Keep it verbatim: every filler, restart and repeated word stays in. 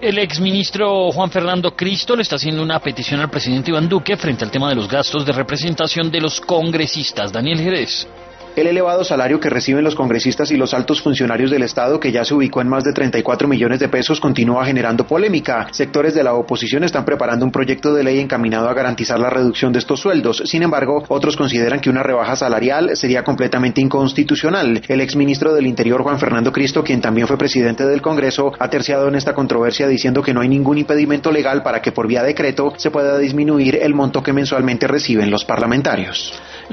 El exministro Juan Fernando Cristo le está haciendo una petición al presidente Iván Duque frente al tema de los gastos de representación de los congresistas. Daniel Jerez. El elevado salario que reciben los congresistas y los altos funcionarios del Estado, que ya se ubicó en más de treinta y cuatro millones de pesos, continúa generando polémica. Sectores de la oposición están preparando un proyecto de ley encaminado a garantizar la reducción de estos sueldos. Sin embargo, otros consideran que una rebaja salarial sería completamente inconstitucional. El exministro del Interior, Juan Fernando Cristo, quien también fue presidente del Congreso, ha terciado en esta controversia diciendo que no hay ningún impedimento legal para que por vía decreto se pueda disminuir el monto que mensualmente reciben los parlamentarios.